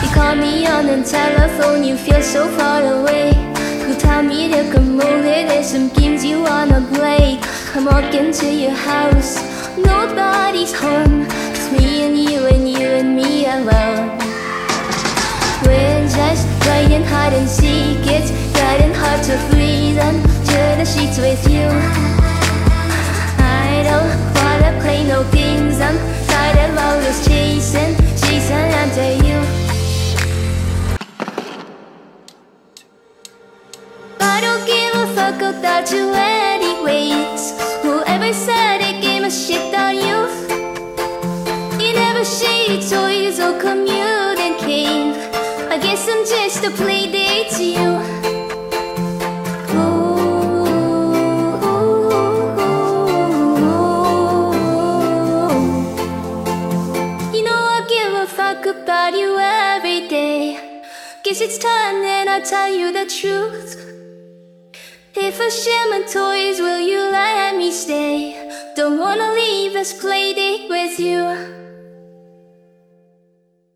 call me on the telephone, you feel so far away. You tell me to come over, there's some games you wanna play. I'm walking to your house, nobody's home. It's me and you and you and me alone. We're just playing hide and seek, it's getting hard to breathe under the sheets with you. I don't wanna play no games, I'm tired of always chasing after you. I don't give a fuck about you anyways. Whoever said it gave a shit on you. You never share toys or communicate. I guess I'm just a play date to you. You know I give a fuck about you every day. Guess it's time that I tell you the truth. If I share my toys, will you let me stay? Don't wanna leave this play date with you.